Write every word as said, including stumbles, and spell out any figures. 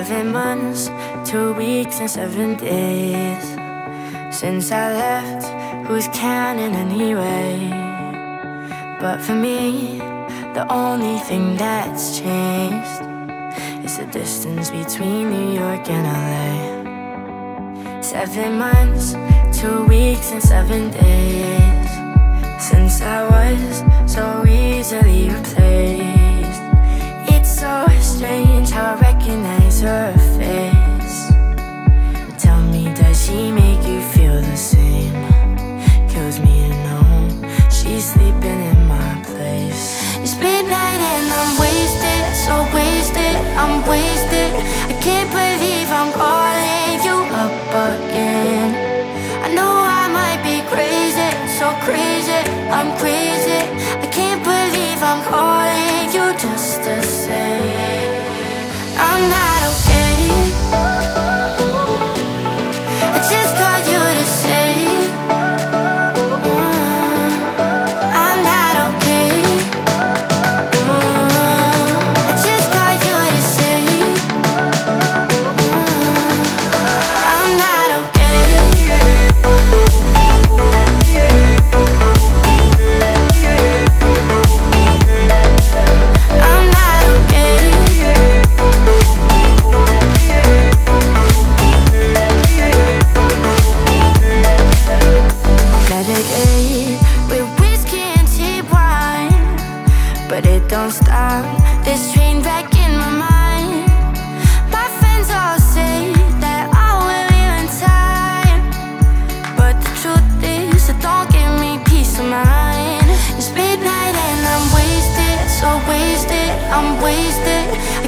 Seven months, two weeks and seven days since I left, who's counting anyway? But for me, the only thing that's changed is the distance between New York and L A. Seven months, two weeks and seven days since I was so easily replaced. It's so strange how I recognize her face. Tell me, does she make you feel the same? Kills me to know she's sleeping in my place. It's midnight and I'm wasted, so wasted, I'm wasted. I can't believe I'm calling you up again. I know I might be crazy, so crazy, I'm crazy. I can't believe I'm calling you just to say I'm not okay. I just called you to say I'm not okay. I just called you to say I'm not okay. I'm not okay. Medicated with whiskey and cheap wine, but it don't stop this train wreck in my mind. My friends all say that I will live in time, but the truth is it don't give me peace of mind. It's midnight and I'm wasted, so wasted, I'm wasted.